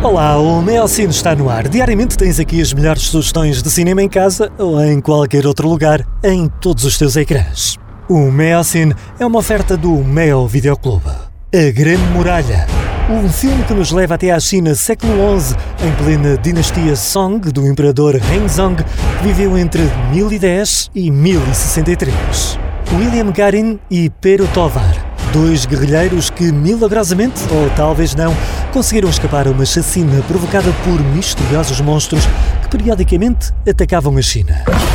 Olá, o Meocine está no ar. Diariamente tens aqui as melhores sugestões de cinema em casa ou em qualquer outro lugar, em todos os teus ecrãs. O Meocine é uma oferta do Meo Videoclube. A Grande Muralha, um filme que nos leva até à China século XI, em plena dinastia Song do imperador Hengzong, que viveu entre 1010 e 1063. William Garin e Pero Tovar, dois guerrilheiros que milagrosamente, ou talvez não, conseguiram escapar a uma chacina provocada por misteriosos monstros que periodicamente atacavam a China.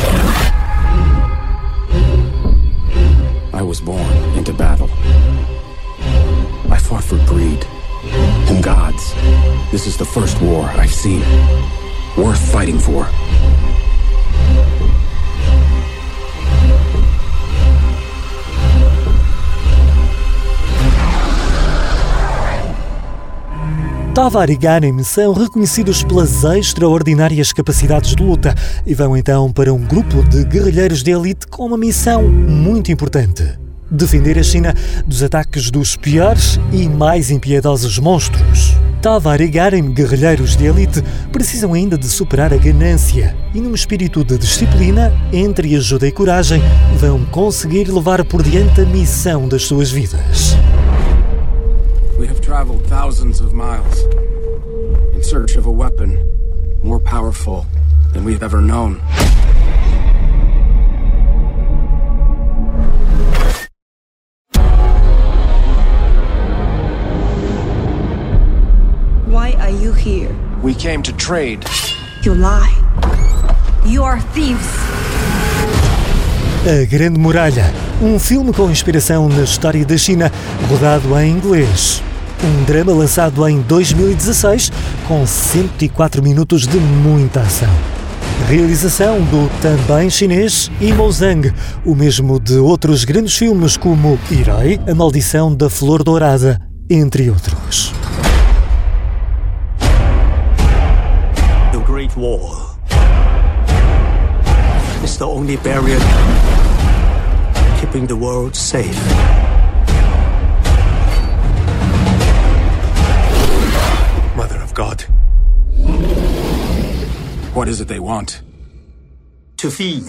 I was born into battle. I fought for greed and gods. This is the first war I've seen. Worth fighting for. Tovar e Garin são reconhecidos pelas extraordinárias capacidades de luta e vão então para um grupo de guerrilheiros de elite com uma missão muito importante: defender a China dos ataques dos piores e mais impiedosos monstros. Tovar e Garin, guerrilheiros de elite, precisam ainda de superar a ganância e, num espírito de disciplina, entre ajuda e coragem, vão conseguir levar por diante a missão das suas vidas. We have traveled thousands of miles in search of a weapon more powerful than we've ever known. Why are you here? We came to trade. You lie. You are thieves. A Grande Muralha, um filme com inspiração na história da China, rodado em inglês. Um drama lançado em 2016, com 104 minutos de muita ação. Realização do também chinês Yimou Zhang, o mesmo de outros grandes filmes como Herói, A Maldição da Flor Dourada, entre outros. The Great Wall is the only barrier keeping the world safe. Mother of God. What is it they want? To feed.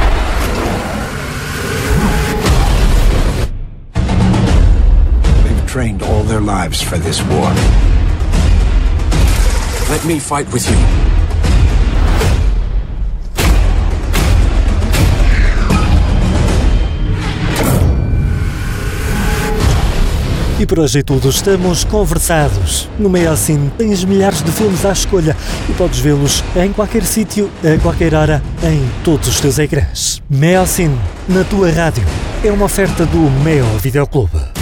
They've trained all their lives for this war. Let me fight with you. E por hoje é tudo, estamos conversados. No Meocine tens milhares de filmes à escolha e podes vê-los em qualquer sítio, a qualquer hora, em todos os teus ecrãs. Meocine, na tua rádio, é uma oferta do Meo Videoclube.